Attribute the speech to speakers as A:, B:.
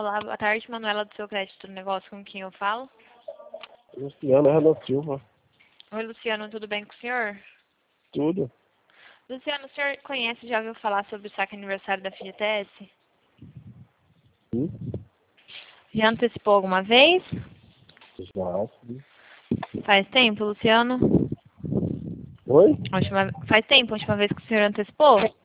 A: Olá, boa tarde, Manuela do Seu Crédito do Negócio, com quem eu falo?
B: Luciano Hernan Silva.
A: Oi, Luciano, tudo bem com o senhor?
B: Tudo.
A: Luciano, o senhor conhece, já ouviu falar sobre o saque aniversário da FGTS?
B: Sim.
A: Já antecipou alguma vez?
B: Já, sim.
A: Faz tempo, Luciano?
B: Oi?
A: Faz tempo a última vez que o senhor antecipou?